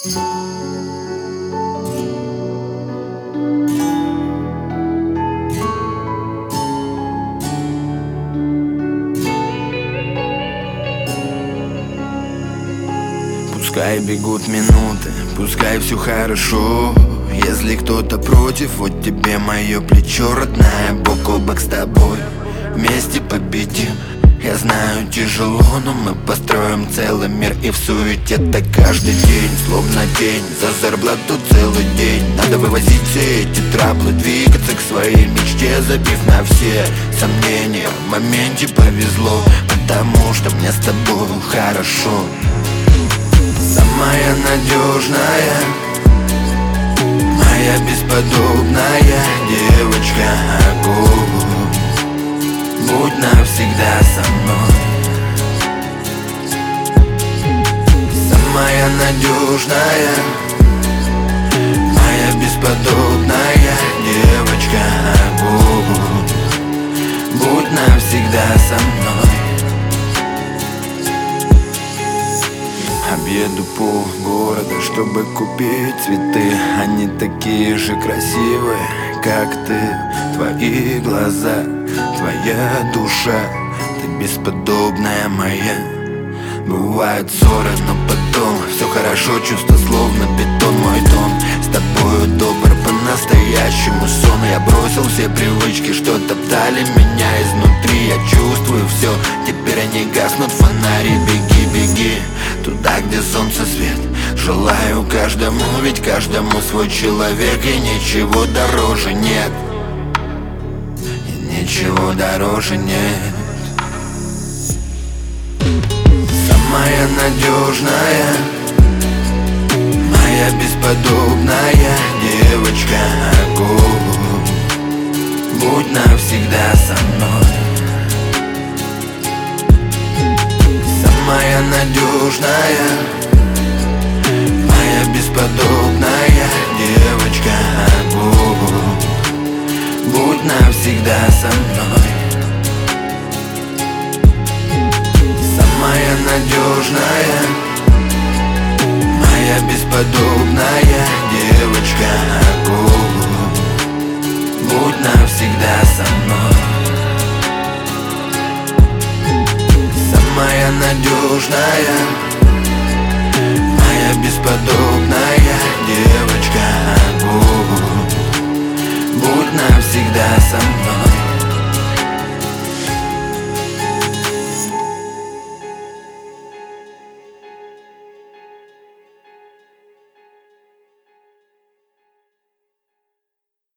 Пускай бегут минуты, пускай все хорошо. Если кто-то против, вот тебе мое плечо, родная, бок о бок с тобой. Вместе победим. Я знаю, тяжело, но мы построим целый мир. И в суете так каждый день, словно день. За зарплату целый день. Надо вывозить все эти траблы, двигаться к своей мечте, забив на все сомнения. В моменте повезло, потому что мне с тобой хорошо. Самая надежная, моя бесподобная девочка, огонь. Будь навсегда со мной. Самая надежная, моя бесподобная девочка, огонь. Будь навсегда со мной. Объеду пол города, чтобы купить цветы. Они такие же красивые, как ты. Твои глаза, твоя душа, ты бесподобная моя. Бывают ссоры, но потом все хорошо, чувство словно бетон. Мой тон с тобою добр, по-настоящему сон. Я бросил все привычки, что топтали меня изнутри. Я чувствую все, теперь они гаснут фонари. Беги, беги туда, где солнце свет. Желаю каждому, ведь каждому свой человек. И ничего дороже нет, и ничего дороже нет. Самая надежная, моя бесподобная девочка, огонь. Будь навсегда со мной. Самая надежная, моя бесподобная девочка, огонь. Будь навсегда со мной. Самая надежная, моя бесподобная девочка, огонь. Будь навсегда со мной. Самая надежная,